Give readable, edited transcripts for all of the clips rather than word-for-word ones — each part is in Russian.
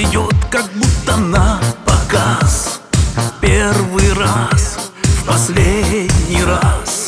идет, как будто на показ. Первый раз, в последний раз.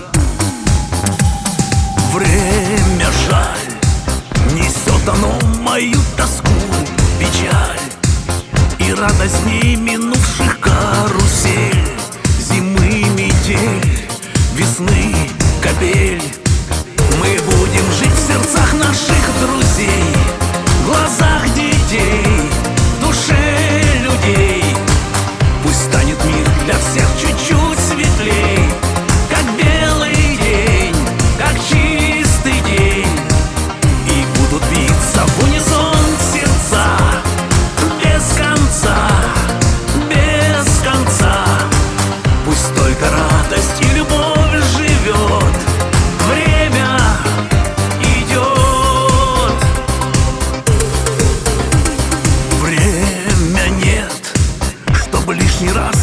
Время жаль, несет оно мою тоску, печаль и радость дней минувших карусель. Зимы метель, весны капель. Мы будем жить в сердцах наших друзей, в глазах детей, в душе людей. Пусть станет мир для всех чуть-чуть светлей, как белый день, как чистый день. И будут биться в унисон сердца без конца, без конца. Пусть только радость и любовь живет. Время идет. Время нет, чтобы лишний раз